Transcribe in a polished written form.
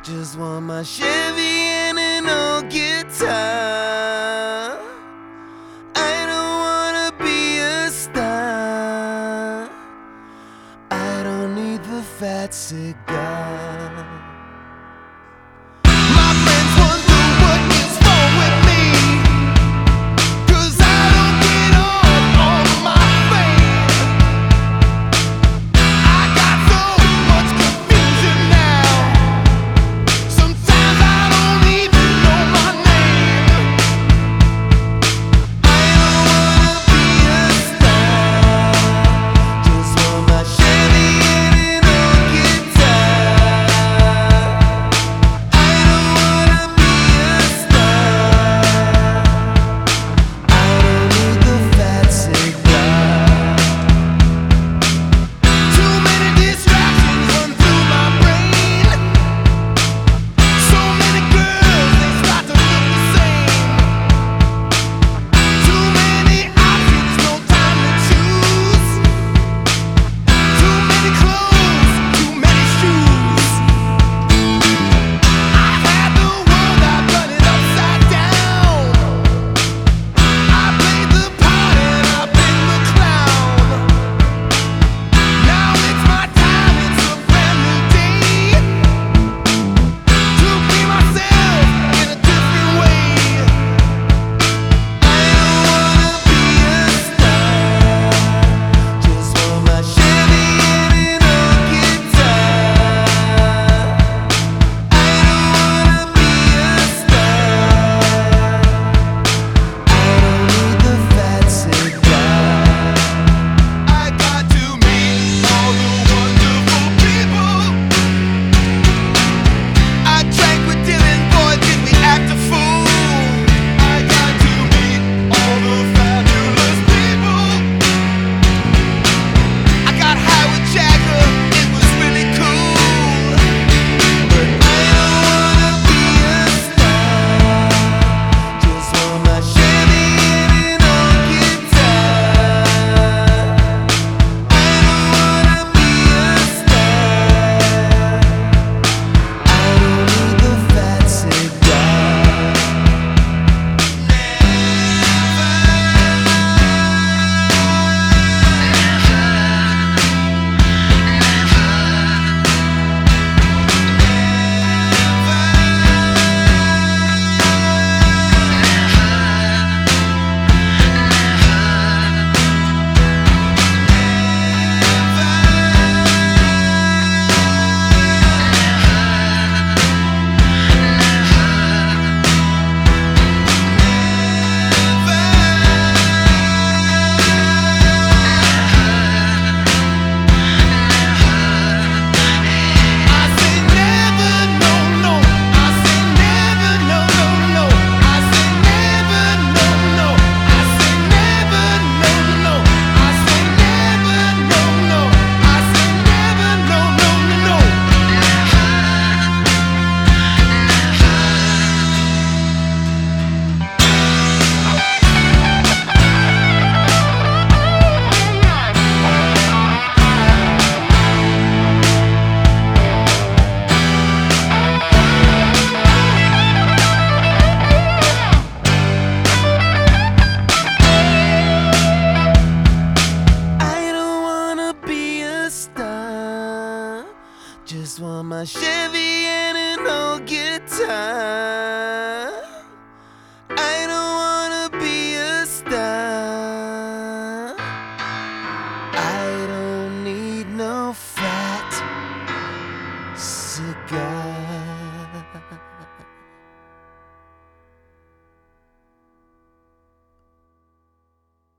Just want my Chevy and an old guitar. I don't wanna be a star. I don't need the fat cigar. My friends wonder what is wrong with me, 'cause I don't get off on my fame. I got so much confusion now. Sometimes I don't even know my name. I don't wanna be a star. Just want my Chevy and an old guitar. I don't wanna be a star. I don't need the fat cigar. Too many distractions run through my brain. So many girls, they start to look the same. Too many options, no time to choose. Too many clothes, too many shoes. I've had the world, I've done it upside down. I played the part and I've been the clown. Now it's my time, it's a brand new day, to be myself in a different way. I don't wanna be a star. Just want my Chevy and an old guitar. I don't wanna be a star. I don't need the fat cigar. I got to meet all the wonderful people. I drank with Dylan, boy, did we act a fool. I got to meet all the fabulous people. I got high with Jagger, it was really cool. But I don't wanna be a star. Just want my Chevy and an old guitar. I don't wanna be a star. I don't need the fat cigar. I say never, no, no. I say never, no, no, no. I say never, no, no. I say never, no, no. I say never, no, no. I say never, no, no, no, no. I don't wanna be a star. Just want my Chevy and an old guitar.